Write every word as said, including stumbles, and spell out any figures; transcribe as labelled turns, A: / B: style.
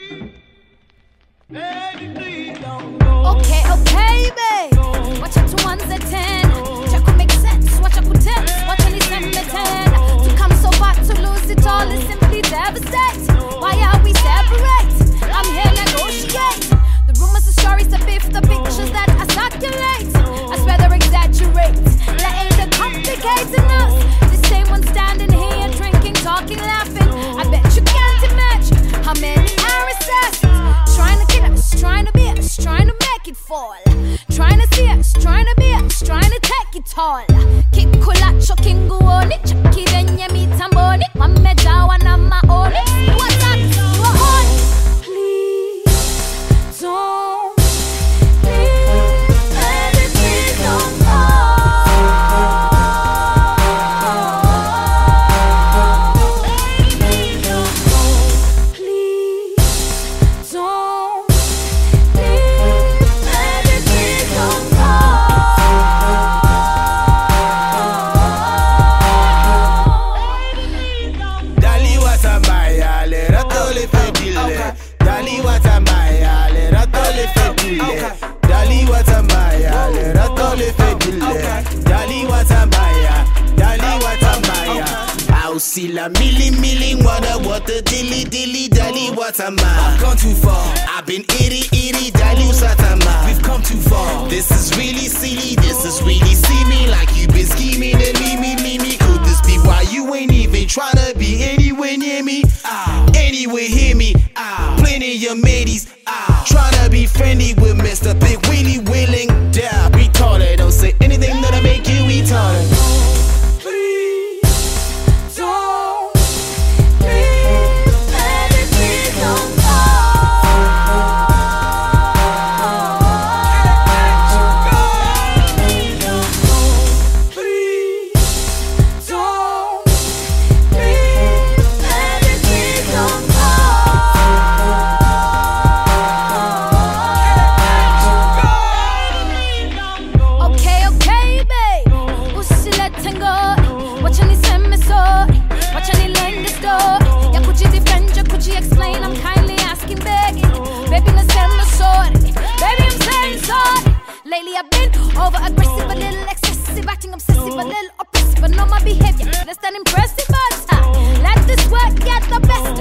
A: Okay, okay, babe. Watch out to ones at ten. Check what makes sense. Watch out for tips. Watch any send me ten. To come so far to lose it all is simply devastating. Why are we separate? I'm here negotiate. The rumors, the stories, the beef, the pictures that I circulate. I swear they're exaggerate. That ain't the complicating us. The same one standing here drinking, talking, laughing. I bet you can't imagine how many are assassins trying to kill us, trying to be us, trying to make it fall. Trying to see us, trying to be us, trying to take it all. Keep kulacho kinguoni, chaki venye mitamboni. Mame jawa na maoni. What's that? You're on. Please don't leave, baby, please don't go. Baby, don't go. Please don't leave, baby, please don't go.
B: Dali watamaya le ratole fedile. Dali watamaya le ratole fedile. Dali watamaya le ratole fedile. Dali watamaya, dali watamaya. Aussi la milli milli wanna what the dilly dilly dali watama. I've gone too far. I've been itty itty dali satama. We've come too far. This is really silly. This is really see me like you've been scheming and me me me me. Could this be why you ain't even tryna be anywhere near me? Ah, anywhere hear me? Ah, plenty of your mateys. Ah, tryna be friendly with Mister Big Willie Willing. Yeah, retarded. Don't say anything that'll make you retarded.
A: Please don't leave, baby, please don't go. Please don't go. Please don't leave, baby, please don't go. Okay, okay, babe. Usiletenge. Watch any send me story. Watch any lend the story. Yeah, could you defend you? Could you explain? I'm kindly asking, begging. Baby, let's send me story. Baby, I'm saying sorry. Lately I've been over aggressive, a little excessive, acting obsessive, a little oppressive. I know my behavior less than impressive, but uh, let this work get the best